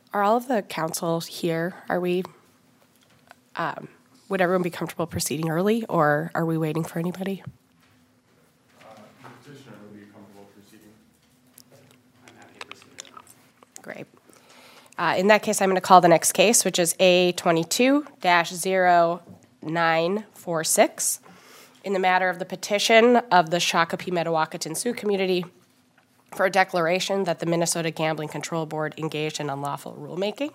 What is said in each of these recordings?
Are all of the council here? Would everyone be comfortable proceeding early, or are we waiting for anybody? The petitioner would be comfortable proceeding. I'm happy to proceed. Great. In that case, I'm going to call the next case, which is A22-0946, in the matter of the petition of the Shakopee Mdewakanton Sioux community for a declaration that the Minnesota Gambling Control Board engaged in unlawful rulemaking.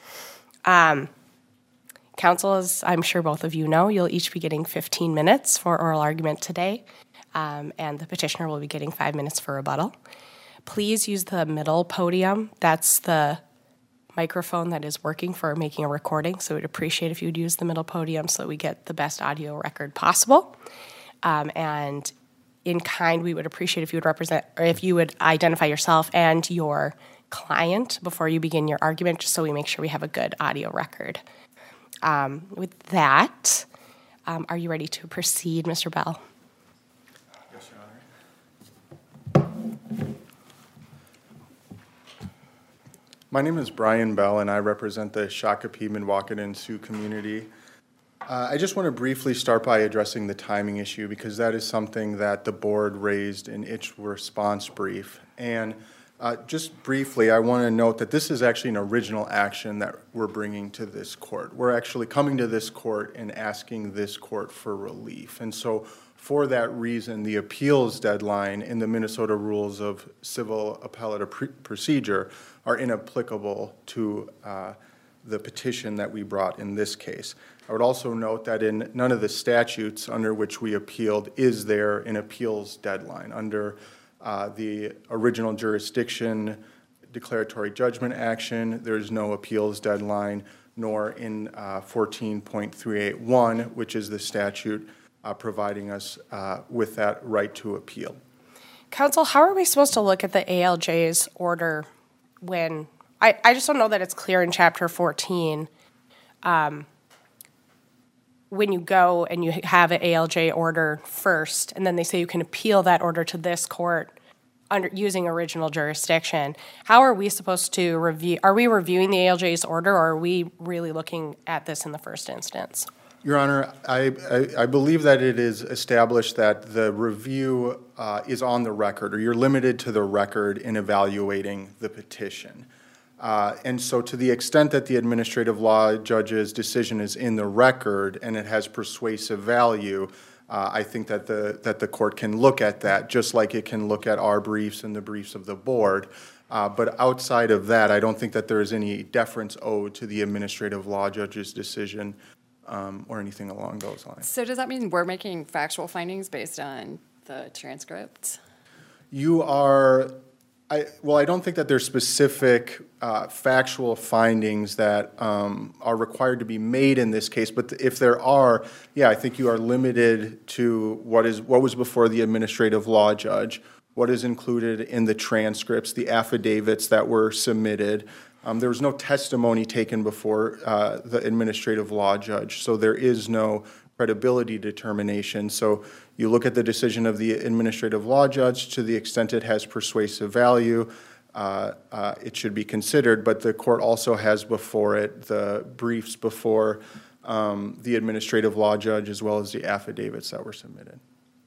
Council, as I'm sure both of you know, you'll each be getting 15 minutes for oral argument today, and the petitioner will be getting 5 minutes for rebuttal. Please use the middle podium. That's the microphone that is working for making a recording, so we'd appreciate if you'd use the middle podium so that we get the best audio record possible. And in kind, we would appreciate if you would identify yourself and your client before you begin your argument, just so we make sure we have a good audio record. With that, are you ready to proceed, Mr. Bell? Yes, Your Honor. My name is Brian Bell, and I represent the Shakopee Mdewakanton Sioux community. I just want to briefly start by addressing the timing issue, because that is something that the board raised in its response brief. And just briefly, I want to note that this is actually an original action that we're bringing to this court. We're actually coming to this court and asking this court for relief. And so for that reason, the appeals deadline in the Minnesota Rules of Civil Appellate Procedure are inapplicable to the petition that we brought in this case. I would also note that in none of the statutes under which we appealed is there an appeals deadline. Under the original jurisdiction declaratory judgment action, there's no appeals deadline, nor in 14.381, which is the statute providing us with that right to appeal. Counsel, how are we supposed to look at the ALJ's order when, I just don't know that it's clear in Chapter 14, when you go and you have an ALJ order first, and then they say you can appeal that order to this court under using original jurisdiction. How are we supposed to review? Are we reviewing the ALJ's order, or are we really looking at this in the first instance? Your Honor, I believe that it is established that the review is on the record, or you're limited to the record in evaluating the petition. And so to the extent that the administrative law judge's decision is in the record and it has persuasive value, I think that the court can look at that, just like it can look at our briefs and the briefs of the board. But outside of that, I don't think that there is any deference owed to the administrative law judge's decision or anything along those lines. So does that mean we're making factual findings based on the transcript? You are... I don't think that there's specific factual findings that are required to be made in this case, but if there are, I think you are limited to what was before the administrative law judge, what is included in the transcripts, the affidavits that were submitted. There was no testimony taken before the administrative law judge, so there is no credibility determination. So you look at the decision of the administrative law judge. To the extent it has persuasive value, it should be considered, but the court also has before it the briefs before the administrative law judge, as well as the affidavits that were submitted.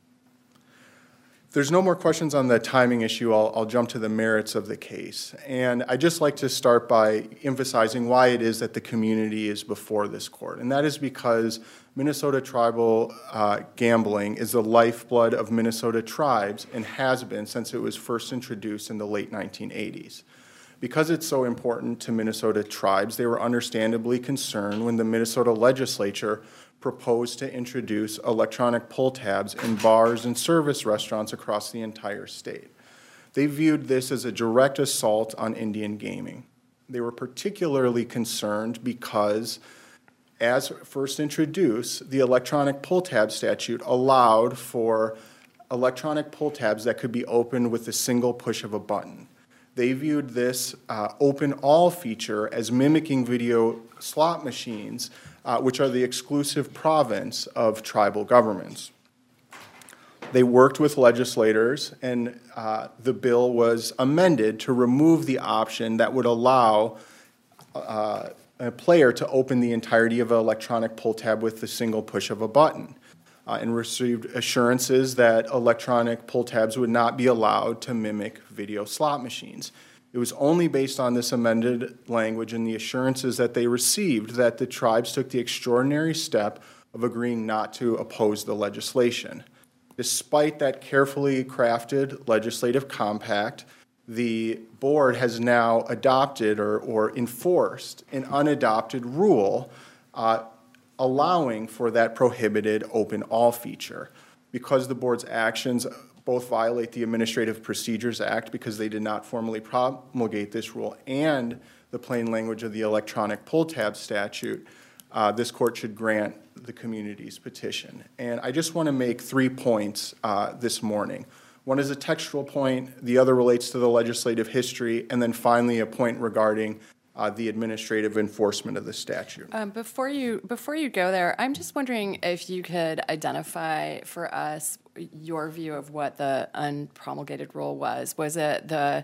If there's no more questions on the timing issue, I'll jump to the merits of the case. And I'd just like to start by emphasizing why it is that the community is before this court. And that is because Minnesota tribal gambling is the lifeblood of Minnesota tribes and has been since it was first introduced in the late 1980s. Because it's so important to Minnesota tribes, they were understandably concerned when the Minnesota legislature proposed to introduce electronic pull tabs in bars and service restaurants across the entire state. They viewed this as a direct assault on Indian gaming. They were particularly concerned because, as first introduced, the electronic pull tab statute allowed for electronic pull tabs that could be opened with a single push of a button. They viewed this open all feature as mimicking video slot machines, which are the exclusive province of tribal governments. They worked with legislators, and the bill was amended to remove the option that would allow a player to open the entirety of an electronic pull tab with the single push of a button, and received assurances that electronic pull tabs would not be allowed to mimic video slot machines. It was only based on this amended language and the assurances that they received that the tribes took the extraordinary step of agreeing not to oppose the legislation. Despite that carefully crafted legislative compact, the board has now adopted or enforced an unadopted rule allowing for that prohibited open all feature. Because the board's actions both violate the Administrative Procedures Act because they did not formally promulgate this rule and the plain language of the electronic pull tab statute, this court should grant the community's petition. And I just want to make 3 points this morning. One is a textual point, the other relates to the legislative history, and then finally a point regarding the administrative enforcement of the statute. Before you go there, I'm just wondering if you could identify for us your view of what the unpromulgated rule was. Was it the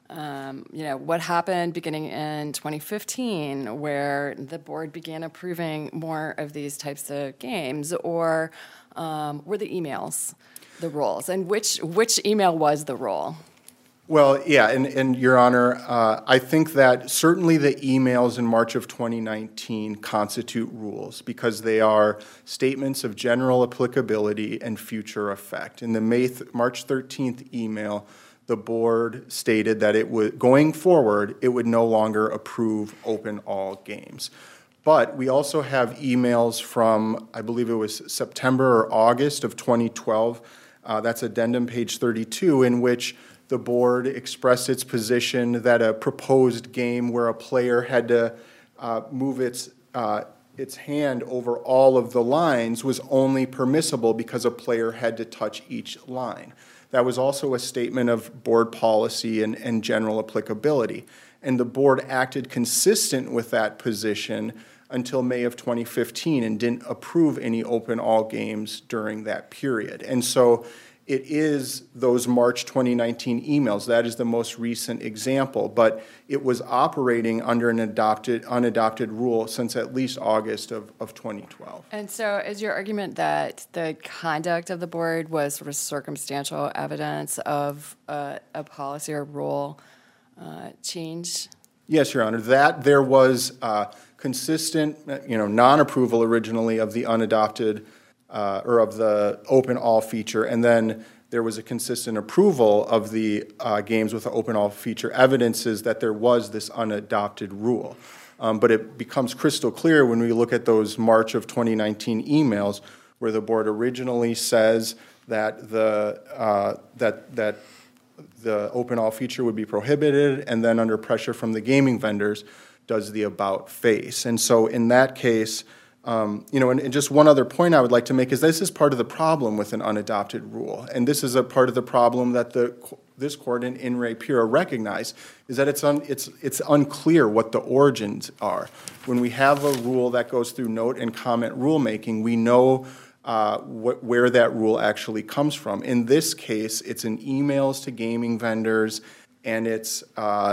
what happened beginning in 2015 where the board began approving more of these types of games, or were the emails the rules? And which email was the rule? Well, yeah, and Your Honor, I think that certainly the emails in March of 2019 constitute rules because they are statements of general applicability and future effect. In the March 13th email, the board stated that it would, going forward, it would no longer approve open all games. But we also have emails from, I believe it was September or August of 2012, that's addendum page 32, in which the board expressed its position that a proposed game where a player had to move its hand over all of the lines was only permissible because a player had to touch each line. That was also a statement of board policy and general applicability. And the board acted consistent with that position until May of 2015 and didn't approve any open all games during that period. And so it is those March 2019 emails. That is the most recent example, but it was operating under an unadopted rule since at least August of 2012. And so is your argument that the conduct of the board was sort of circumstantial evidence of a policy or rule change? Yes, Your Honor. That there was consistent, non-approval originally of the unadopted or of the open all feature, and then there was a consistent approval of the games with the open all feature evidences that there was this unadopted rule. But it becomes crystal clear when we look at those March of 2019 emails where the board originally says that the open all feature would be prohibited, and then under pressure from the gaming vendors does the about face. And so in that case, and just one other point I would like to make is this is part of the problem with an unadopted rule, and this is a part of the problem that this court in Ray Pura recognized, is that it's unclear what the origins are. When we have a rule that goes through note and comment rulemaking, we know where that rule actually comes from. In this case, it's in emails to gaming vendors, and it's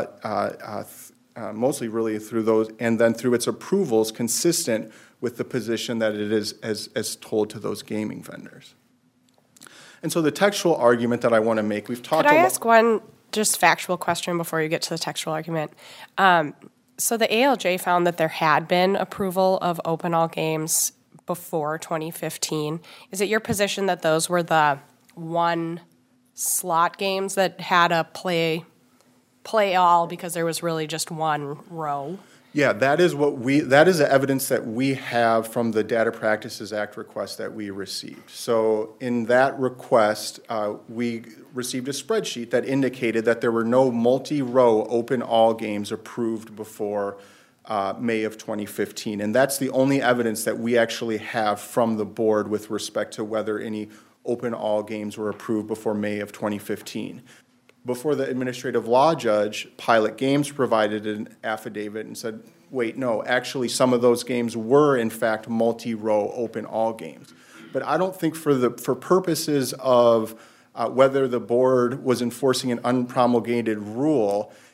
mostly really through those, and then through its approvals consistent with the position that it is as told to those gaming vendors. And so the textual argument that I want to make, we've talked about... Could I ask one just factual question before you get to the textual argument? So the ALJ found that there had been approval of open all games before 2015. Is it your position that those were the one slot games that had a play all because there was really just one row? Yeah, that is the evidence that we have from the Data Practices Act request that we received. So in that request, we received a spreadsheet that indicated that there were no multi-row open all games approved before May of 2015. And that's the only evidence that we actually have from the board with respect to whether any open all games were approved before May of 2015. Before the administrative law judge, Pilot Games provided an affidavit and said, wait, no, actually some of those games were in fact multi-row open all games. But I don't think for purposes of whether the board was enforcing an unpromulgated rule,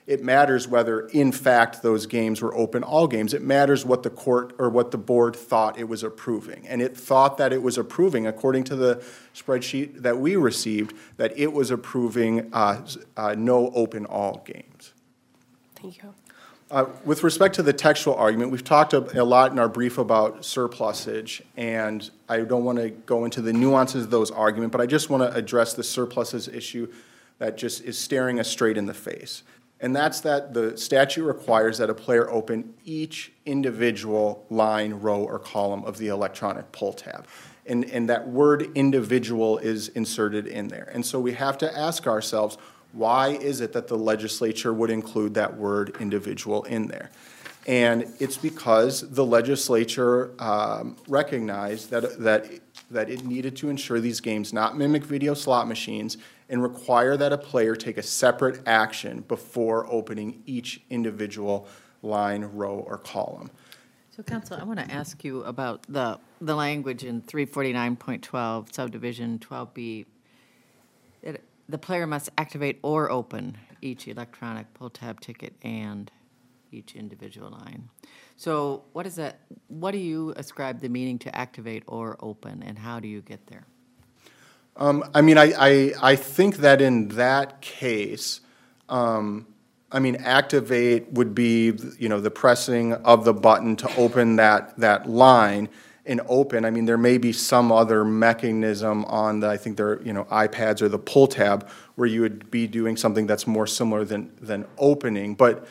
it matters whether, in fact, those games were open all games. It matters what the court or what the board thought it was approving. And it thought that it was approving, according to the spreadsheet that we received, that it was approving no open all games. Thank you. With respect to the textual argument, we've talked a lot in our brief about surplusage, and I don't want to go into the nuances of those arguments, but I just want to address the surplusage issue that just is staring us straight in the face. And that's that the statute requires that a player open each individual line, row, or column of the electronic pull tab. And that word individual is inserted in there. And so we have to ask ourselves, why is it that the legislature would include that word individual in there? And it's because the legislature recognized that it needed to ensure these games not mimic video slot machines and require that a player take a separate action before opening each individual line, row, or column. So, Counsel, I want to ask you about the language in 349.12, subdivision 12B. The player must activate or open each electronic pull tab ticket and each individual line. So what is that? What do you ascribe the meaning to activate or open, and how do you get there? I mean, I think that in that case, I mean, activate would be, you know, the pressing of the button to open that line. And open, I mean, there may be some other mechanism on the, I think there are, you know, iPads or the pull tab where you would be doing something that's more similar than opening. But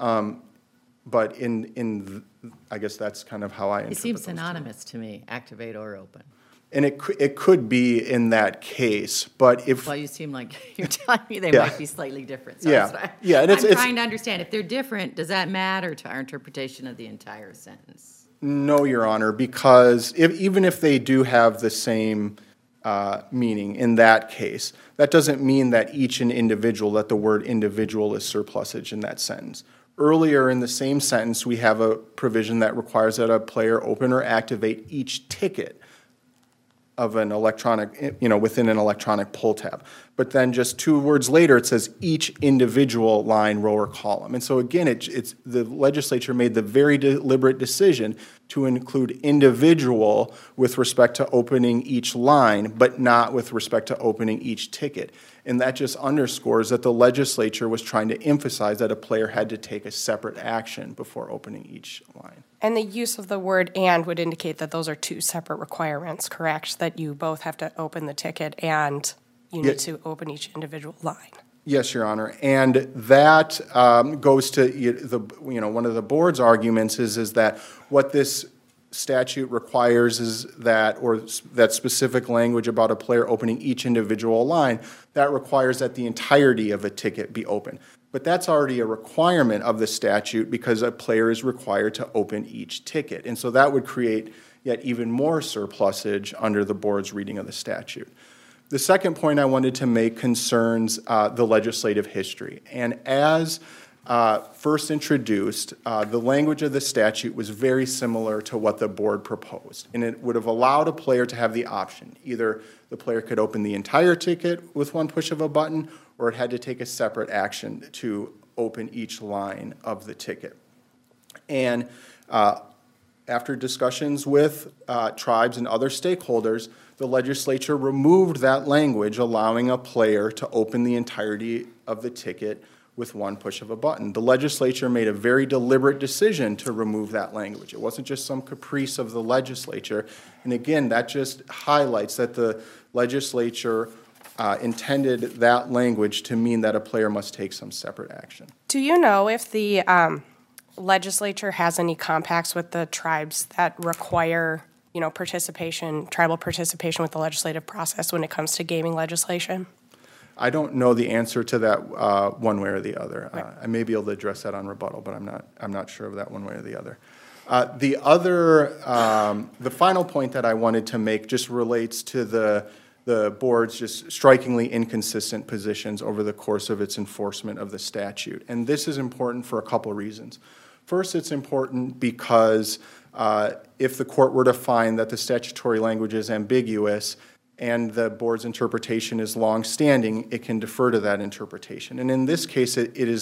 in I guess that's kind of how I interpret It seems those two. synonymous to me, activate or open. And it could be in that case, but if Well, you seem like you're telling me they Yeah. might be slightly different. So Yeah. that's why Yeah, and I'm it's- trying to understand. If they're different, does that matter to our interpretation of the entire sentence? No, Your Honor, because even if they do have the same meaning in that case, that doesn't mean that each and individual, that the word individual is surplusage in that sentence. Earlier in the same sentence, we have a provision that requires that a player open or activate each ticket of an electronic, you know, within an electronic pull tab. But then just 2 words later, it says each individual line, row, or column. And so again, it's the legislature made the very deliberate decision to include individual with respect to opening each line, but not with respect to opening each ticket. And that just underscores that the legislature was trying to emphasize that a player had to take a separate action before opening each line. And the use of the word "and" would indicate that those are 2 separate requirements, correct? That you both have to open the ticket and you need to open each individual line. Yes, Your Honor, and that goes to one of the board's arguments is that what this statute requires is that, or that specific language about a player opening each individual line, that requires that the entirety of a ticket be open. But that's already a requirement of the statute because a player is required to open each ticket, and so that would create yet even more surplusage under the board's reading of the statute. The second point I wanted to make concerns the legislative history. And as first introduced, the language of the statute was very similar to what the board proposed. And it would have allowed a player to have the option. Either the player could open the entire ticket with one push of a button, or it had to take a separate action to open each line of the ticket. And after discussions with tribes and other stakeholders, the legislature removed that language, allowing a player to open the entirety of the ticket with one push of a button. The legislature made a very deliberate decision to remove that language. It wasn't just some caprice of the legislature. And again, that just highlights that the legislature intended that language to mean that a player must take some separate action. Do you know if the legislature has any compacts with the tribes that require, participation, tribal participation with the legislative process when it comes to gaming legislation? I don't know the answer to that one way or the other. Right. I may be able to address that on rebuttal, but I'm not sure of that one way or the other. The final point that I wanted to make just relates to the board's just strikingly inconsistent positions over the course of its enforcement of the statute. And this is important for a couple reasons. First, it's important because if the court were to find that the statutory language is ambiguous and the board's interpretation is longstanding, it can defer to that interpretation. And in this case, it is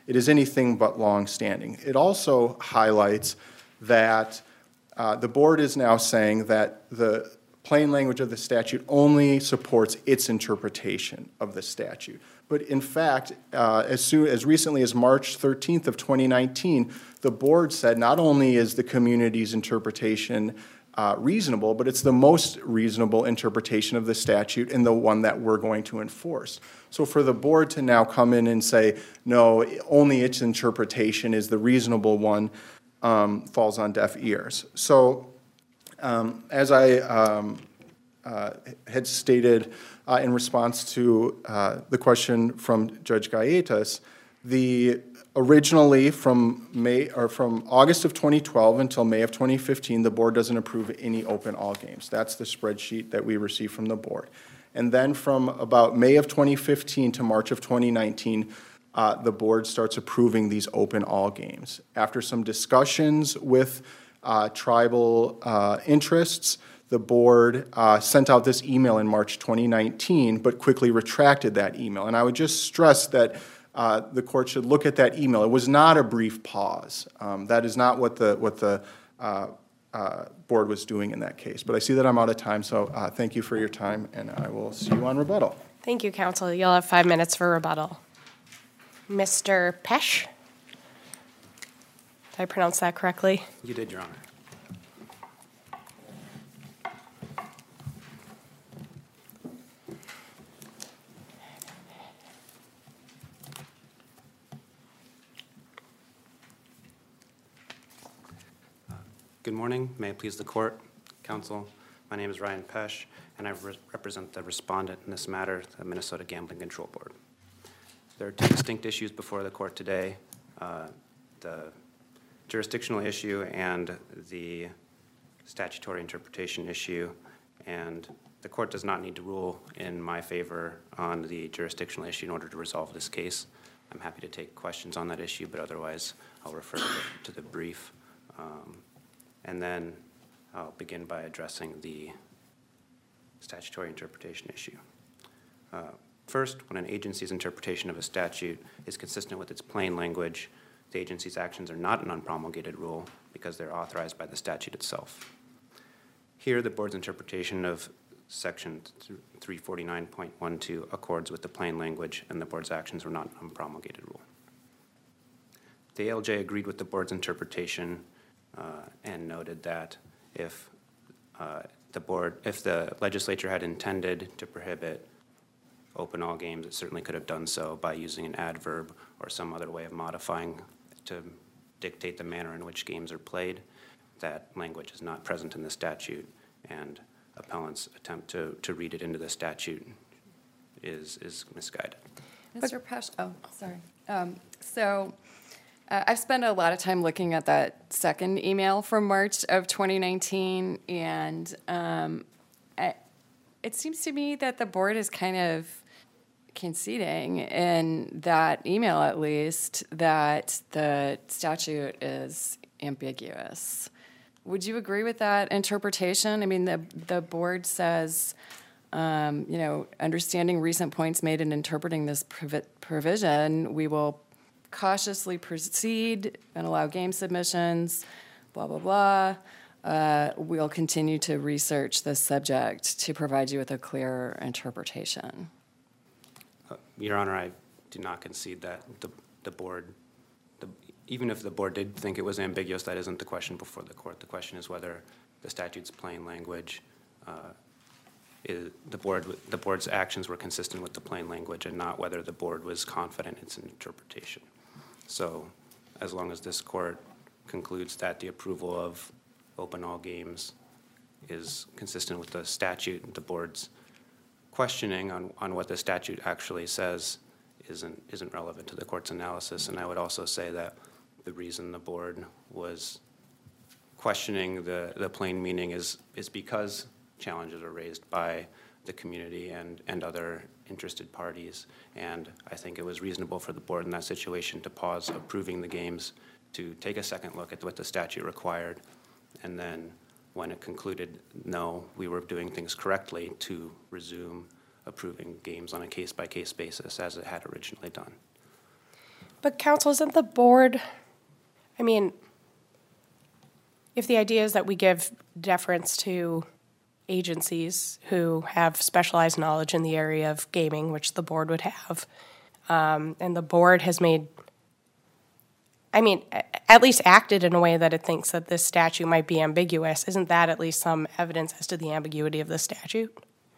it is anything but longstanding. It also highlights that the board is now saying that the plain language of the statute only supports its interpretation of the statute. But in fact, as recently as March 13th of 2019, the board said not only is the community's interpretation reasonable, but it's the most reasonable interpretation of the statute and the one that we're going to enforce. So for the board to now come in and say, no, only its interpretation is the reasonable one, falls on deaf ears. So as I had stated in response to the question from Judge Galletas, originally from August of 2012 until May of 2015, the board doesn't approve any open all games. That's the spreadsheet that we received from the board. And then from about May of 2015 to March of 2019, the board starts approving these open all games. After some discussions with tribal interests, the board sent out this email in March 2019, but quickly retracted that email. And I would just stress that the court should look at that email. It was not a brief pause. That is not what the board was doing in that case. But I see that I'm out of time, so thank you for your time, and I will see you on rebuttal. Thank you, counsel. You'll have 5 minutes for rebuttal. Mr. Pesh? Did I pronounce that correctly? You did, Your Honor. Good morning. May it please the court, counsel. My name is Ryan Pesh, and I represent the respondent in this matter, the Minnesota Gambling Control Board. There are two distinct issues before the court today, the jurisdictional issue and the statutory interpretation issue, and the court does not need to rule in my favor on the jurisdictional issue in order to resolve this case. I'm happy to take questions on that issue, but otherwise I'll refer to the brief. And then I'll begin by addressing the statutory interpretation issue. First, when an agency's interpretation of a statute is consistent with its plain language, the agency's actions are not an unpromulgated rule because they're authorized by the statute itself. Here, the board's interpretation of Section 349.12 accords with the plain language, and the board's actions were not an unpromulgated rule. The ALJ agreed with the board's interpretation and noted that if the legislature had intended to prohibit open all games, it certainly could have done so by using an adverb or some other way of modifying to dictate the manner in which games are played. That language is not present in the statute, and appellants' attempt to read it into the statute is misguided. Mr. Pesh, sorry. I've spent a lot of time looking at that second email from March of 2019, and it seems to me that the board is kind of conceding in that email, at least, that the statute is ambiguous. Would you agree with that interpretation? I mean, the board says, understanding recent points made in interpreting this provision, we will cautiously proceed and allow game submissions, blah, blah, blah. We'll continue to research this subject to provide you with a clear interpretation. Your Honor, I do not concede that the board, even if the board did think it was ambiguous, that isn't the question before the court. The question is whether the statute's plain language, the board's actions were consistent with the plain language, and not whether the board was confident in its interpretation. So as long as this court concludes that the approval of open all games is consistent with the statute, the board's questioning on what the statute actually says isn't relevant to the court's analysis. And I would also say that the reason the board was questioning the plain meaning is because challenges are raised by the community and other interested parties. And I think it was reasonable for the board in that situation to pause approving the games, to take a second look at what the statute required, and then when it concluded, no, we were doing things correctly, to resume approving games on a case-by-case basis as it had originally done. But counsel, isn't the board, I mean, if the idea is that we give deference to agencies who have specialized knowledge in the area of gaming, which the board would have, and the board has made, I mean, at least acted in a way that it thinks that this statute might be ambiguous, isn't that at least some evidence as to the ambiguity of the statute?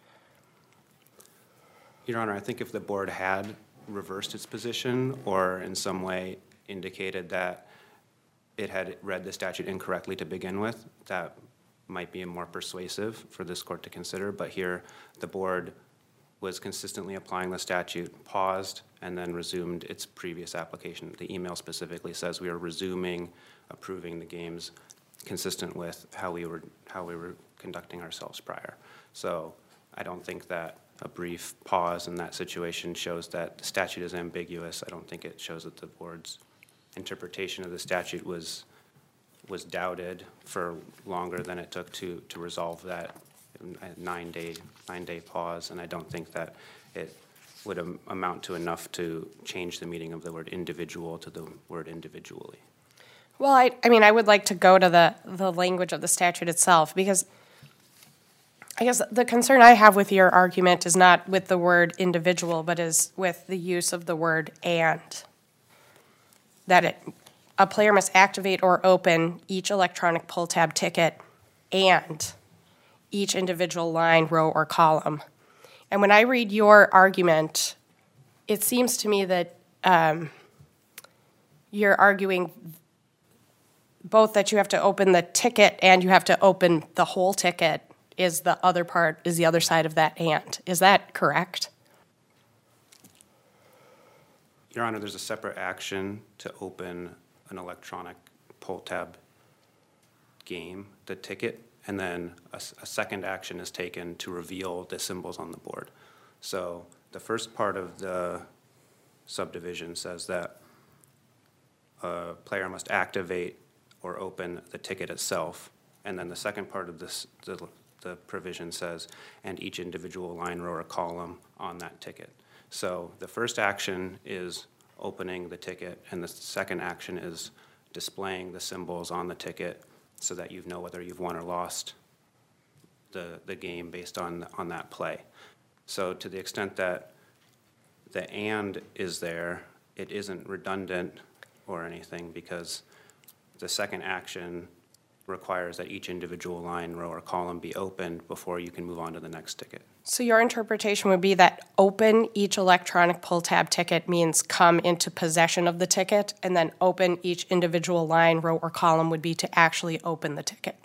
Your Honor, I think if the board had reversed its position or in some way indicated that it had read the statute incorrectly to begin with, that might be more persuasive for this court to consider. But here, the board was consistently applying the statute, paused, and then resumed its previous application. The email specifically says we are resuming approving the games consistent with how we were conducting ourselves prior. So I don't think that a brief pause in that situation shows that the statute is ambiguous. I don't think it shows that the board's interpretation of the statute was doubted for longer than it took to resolve that nine-day pause, and I don't think that it would amount to enough to change the meaning of the word individual to the word individually. Well, I mean, I would like to go to the language of the statute itself, because I guess the concern I have with your argument is not with the word individual, but is with the use of the word and. That a player must activate or open each electronic pull tab ticket and each individual line, row, or column. And when I read your argument, it seems to me that you're arguing both that you have to open the ticket and you have to open the whole ticket is the other side of that and. Is that correct? Your Honor, there's a separate action to open an electronic pull tab game, the ticket, and then a second action is taken to reveal the symbols on the board. So the first part of the subdivision says that a player must activate or open the ticket itself, and then the second part of this, the provision says, and each individual line, row, or column on that ticket. So the first action is opening the ticket, and the second action is displaying the symbols on the ticket so that you know whether you've won or lost the game based on that play. So to the extent that the and is there, it isn't redundant or anything, because the second action requires that each individual line, row, or column be opened before you can move on to the next ticket. So your interpretation would be that open each electronic pull tab ticket means come into possession of the ticket, and then open each individual line, row, or column would be to actually open the ticket.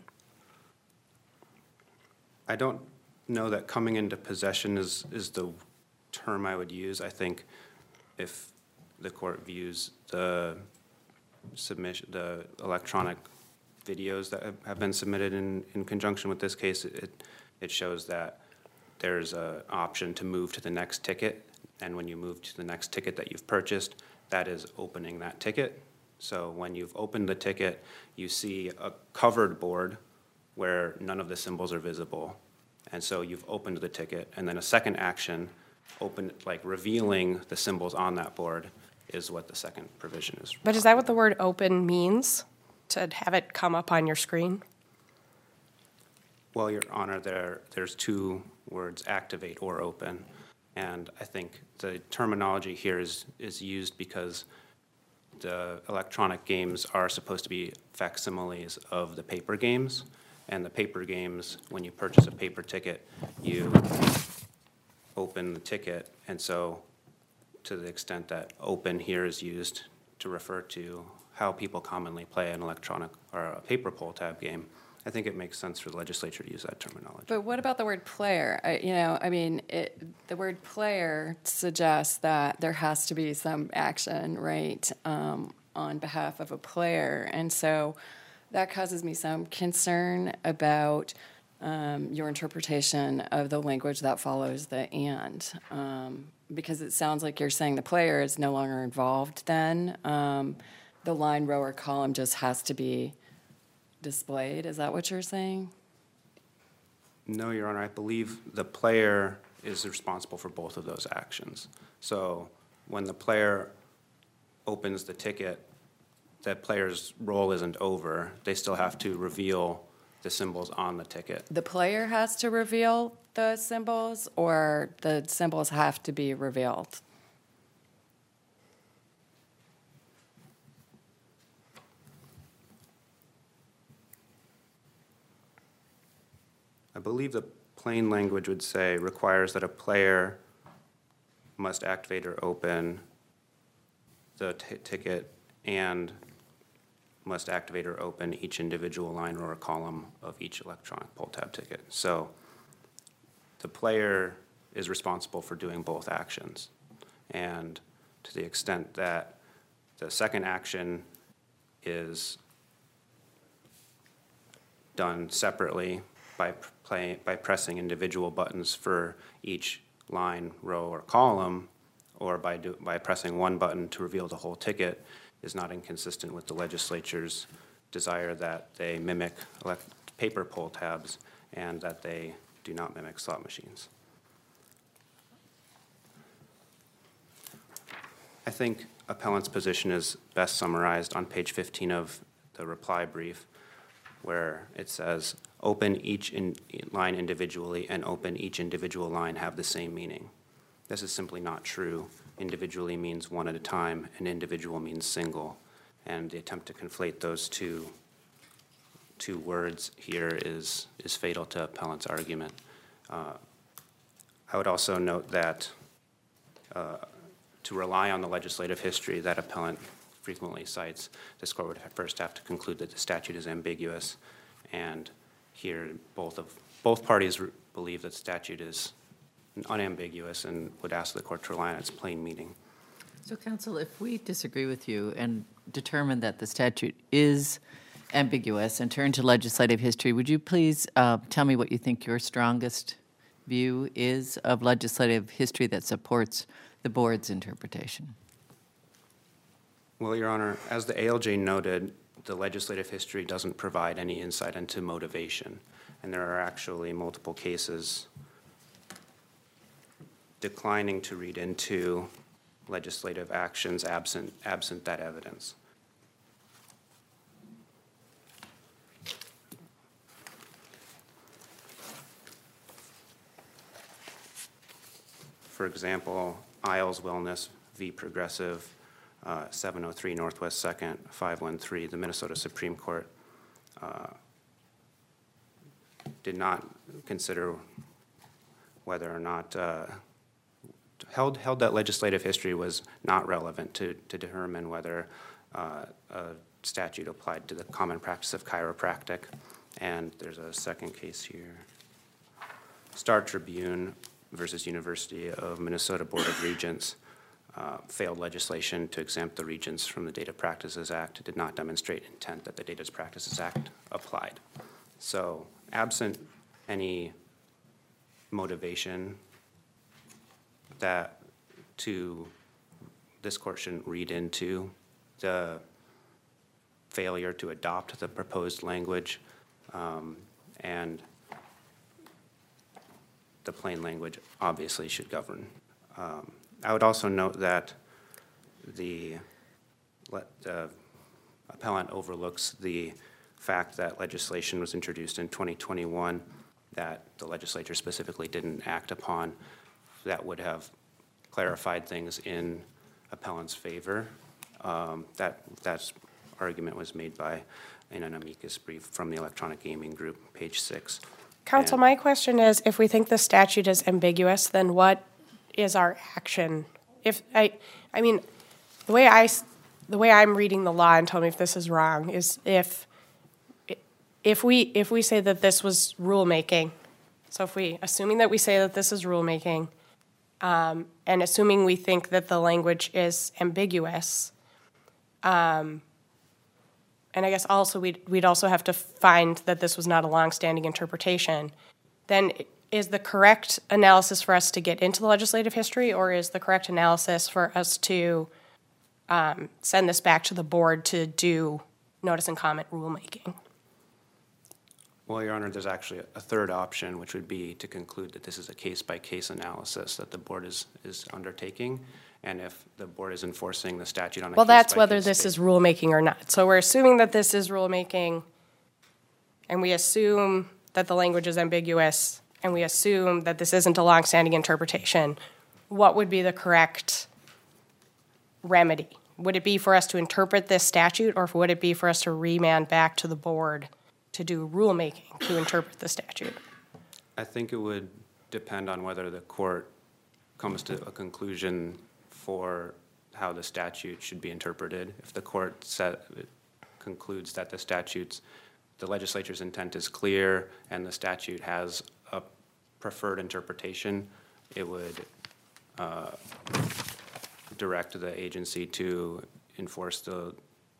I don't know that coming into possession is the term I would use. I think if the court views the submission, the electronic videos that have been submitted in conjunction with this case, it shows that there's an option to move to the next ticket, and when you move to the next ticket that you've purchased, that is opening that ticket. So when you've opened the ticket, you see a covered board where none of the symbols are visible, and so you've opened the ticket, and then a second action, revealing the symbols on that board, is what the second provision is. But is that what the word open means? To have it come up on your screen? Well, Your Honor, there's two words, activate or open, and I think the terminology here is used because the electronic games are supposed to be facsimiles of the paper games, and the paper games, when you purchase a paper ticket, you open the ticket, and so to the extent that open here is used to refer to how people commonly play an electronic or a paper pull tab game, I think it makes sense for the legislature to use that terminology. But what about the word player? The word player suggests that there has to be some action, right, on behalf of a player. And so that causes me some concern about your interpretation of the language that follows the and, because it sounds like you're saying the player is no longer involved then. The line, row, or column just has to be displayed. Is that what you're saying? No, Your Honor. I believe the player is responsible for both of those actions. So when the player opens the ticket, the player's role isn't over. They still have to reveal the symbols on the ticket. The player has to reveal the symbols, or the symbols have to be revealed? I believe the plain language would say requires that a player must activate or open the ticket and must activate or open each individual line or column of each electronic pull tab ticket. So the player is responsible for doing both actions. And to the extent that the second action is done separately by pressing individual buttons for each line, row, or column, or by pressing one button to reveal the whole ticket, is not inconsistent with the legislature's desire that they mimic paper pull tabs and that they do not mimic slot machines. I think appellant's position is best summarized on page 15 of the reply brief, where it says, open each line individually and open each individual line have the same meaning. This is simply not true. Individually means one at a time, and individual means single. And the attempt to conflate those two words here is fatal to appellant's argument. I would also note that to rely on the legislative history that appellant frequently cites, this court would first have to conclude that the statute is ambiguous, and here both parties believe that statute is unambiguous and would ask the court to rely on its plain meaning. So, counsel, if we disagree with you and determine that the statute is ambiguous and turn to legislative history, would you please tell me what you think your strongest view is of legislative history that supports the board's interpretation? Well, Your Honor, as the ALJ noted, the legislative history doesn't provide any insight into motivation, and there are actually multiple cases declining to read into legislative actions absent that evidence. For example, Isles Wellness v. Progressive, 703 Northwest 2nd, 513, the Minnesota Supreme Court did not consider whether or not held that legislative history was not relevant to determine whether a statute applied to the common practice of chiropractic. And there's a second case here. Star Tribune versus University of Minnesota Board of Regents, failed legislation to exempt the regents from the Data Practices Act. Did not demonstrate intent that the Data Practices Act applied. So absent any motivation that this court shouldn't read into the failure to adopt the proposed language, and the plain language obviously should govern. I would also note that the appellant overlooks the fact that legislation was introduced in 2021 that the legislature specifically didn't act upon that would have clarified things in appellant's favor. That argument was made in an amicus brief from the Electronic Gaming Group, page 6. Counsel, my question is, if we think the statute is ambiguous, then what is our action? I mean, the way I'm reading the law, and tell me if this is wrong, is if we say that this was rulemaking, so assuming that we say that this is rulemaking, and assuming we think that the language is ambiguous, and I guess also we'd also have to find that this was not a longstanding interpretation, then is the correct analysis for us to get into the legislative history, or is the correct analysis for us to send this back to the board to do notice and comment rulemaking? Well, Your Honor, there's actually a third option, which would be to conclude that this is a case-by-case analysis that the board is undertaking, and if the board is enforcing the statute on a Well, that's case-by-case whether this is rulemaking or not. So we're assuming that this is rulemaking, and we assume that the language is ambiguous, and we assume that this isn't a longstanding interpretation. What would be the correct remedy? Would it be for us to interpret this statute, or would it be for us to remand back to the board to do rulemaking to interpret the statute? I think it would depend on whether the court comes to a conclusion for how the statute should be interpreted. If the court concludes that the legislature's intent is clear and the statute has a preferred interpretation, it would direct the agency to enforce the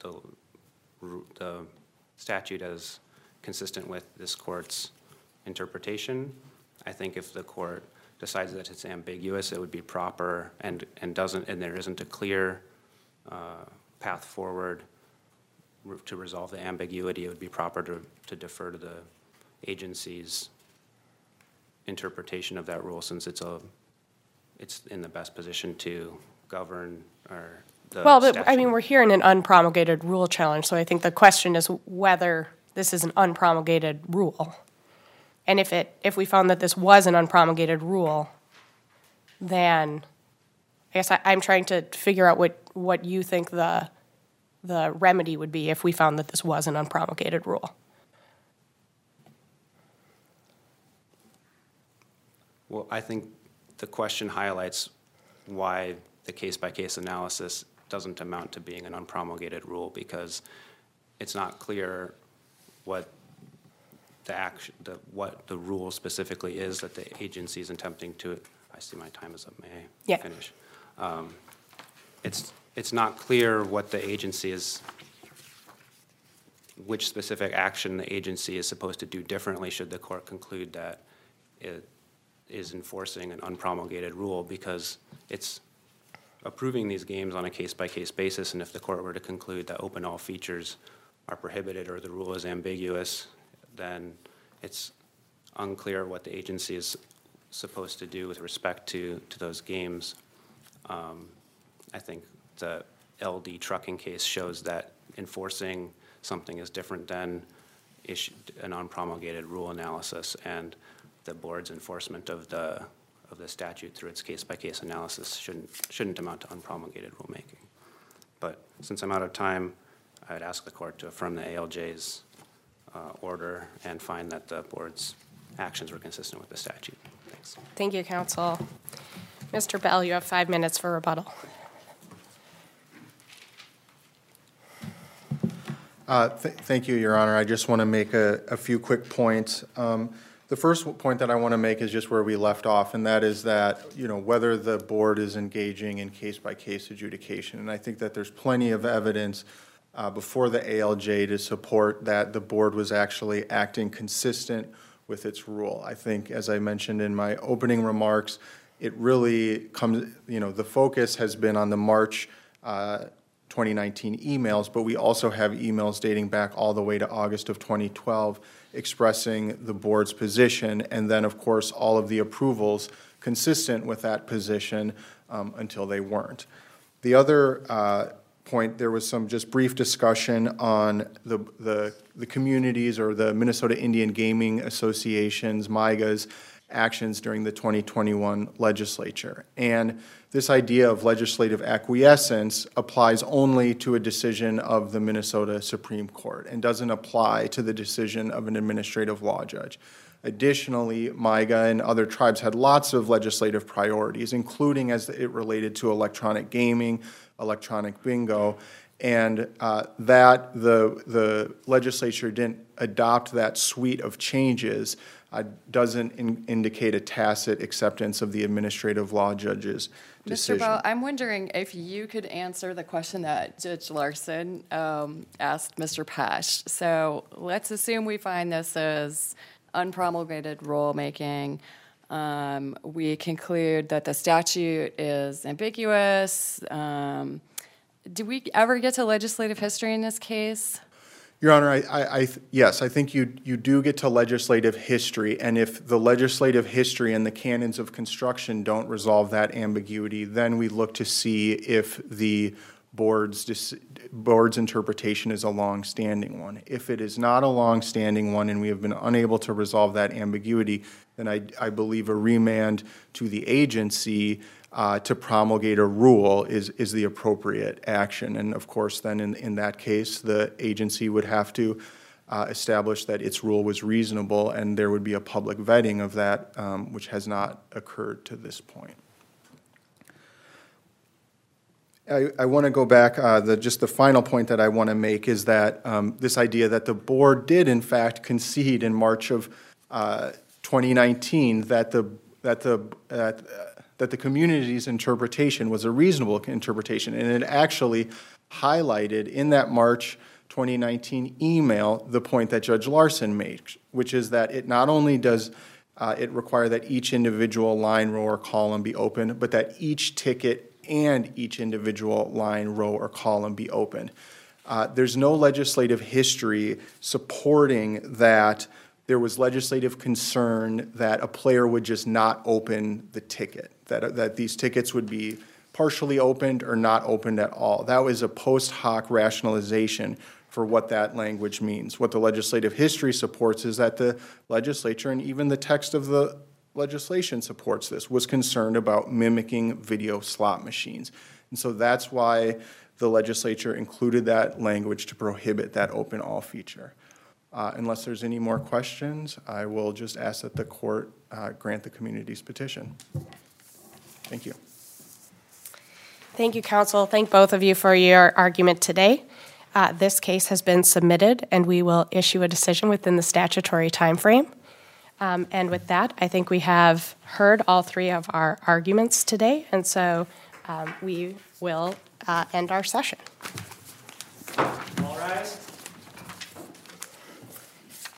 statute as consistent with this court's interpretation. I think if the court decides that it's ambiguous, it would be proper and there isn't a clear path forward to resolve the ambiguity, it would be proper to defer to the agency's interpretation of that rule, since it's in the best position to govern the Well, but, statute. we're here in an unpromulgated rule challenge, so I think the question is whether this is an unpromulgated rule. And if we found that this was an unpromulgated rule, then I guess I'm trying to figure out what you think the remedy would be if we found that this was an unpromulgated rule. Well, I think the question highlights why the case-by-case analysis doesn't amount to being an unpromulgated rule, because it's not clear what the rule specifically is that the agency is attempting to. I see my time is up. May I finish? It's not clear what the agency is, which specific action the agency is supposed to do differently should the court conclude that it is enforcing an unpromulgated rule, because it's approving these games on a case-by-case basis, and if the court were to conclude that open all features are prohibited or the rule is ambiguous, then it's unclear what the agency is supposed to do with respect to those games. I think the LD trucking case shows that enforcing something is different than an unpromulgated rule analysis, and the board's enforcement of the statute through its case-by-case analysis shouldn't amount to unpromulgated rulemaking. But since I'm out of time, I'd ask the court to affirm the ALJ's order and find that the board's actions were consistent with the statute. Thanks. Thank you, counsel. Mr. Bell, you have 5 minutes for rebuttal. Thank you, Your Honor. I just want to make a few quick points. The first point that I want to make is just where we left off, and that is that, whether the board is engaging in case-by-case adjudication. And I think that there's plenty of evidence before the ALJ to support that the board was actually acting consistent with its rule. I think, as I mentioned in my opening remarks, it really comes, the focus has been on the March 2019 emails, but we also have emails dating back all the way to August of 2012 expressing the board's position, and then, of course, all of the approvals consistent with that position until they weren't. The other point, there was some just brief discussion on the communities or the Minnesota Indian Gaming Association's, MIGA's, actions during the 2021 legislature. And this idea of legislative acquiescence applies only to a decision of the Minnesota Supreme Court and doesn't apply to the decision of an administrative law judge. Additionally, MIGA and other tribes had lots of legislative priorities, including as it related to electronic gaming, electronic bingo, and that the legislature didn't adopt that suite of changes doesn't indicate a tacit acceptance of the administrative law judge's decision. Mr. Bell, I'm wondering if you could answer the question that Judge Larson asked Mr. Pesh. So let's assume we find this as unpromulgated rulemaking. We conclude that the statute is ambiguous. Do we ever get to legislative history in this case? Your Honor, yes, I think you do get to legislative history, and if the legislative history and the canons of construction don't resolve that ambiguity, then we look to see if the board's interpretation is a long-standing one. If it is not a long-standing one and we have been unable to resolve that ambiguity, then I believe a remand to the agency to promulgate a rule is the appropriate action. And of course, then in that case, the agency would have to establish that its rule was reasonable, and there would be a public vetting of that, which has not occurred to this point. I want to go back, just the final point that I want to make is that this idea that the board did in fact concede in March of 2019 that the community's interpretation was a reasonable interpretation, and it actually highlighted in that March 2019 email the point that Judge Larson made, which is that it not only does it require that each individual line, row, or column be open, but that each ticket and each individual line, row, or column be open. There's no legislative history supporting that there was legislative concern that a player would just not open the ticket, that these tickets would be partially opened or not opened at all. That was a post hoc rationalization for what that language means. What the legislative history supports is that the legislature, and even the text of the legislation supports this, was concerned about mimicking video slot machines. And so that's why the legislature included that language to prohibit that open all feature. Unless there's any more questions, I will just ask that the court grant the community's petition. Thank you. Thank you, counsel. Thank both of you for your argument today. This case has been submitted, and we will issue a decision within the statutory timeframe. And with that, I think we have heard all three of our arguments today, and so we will end our session.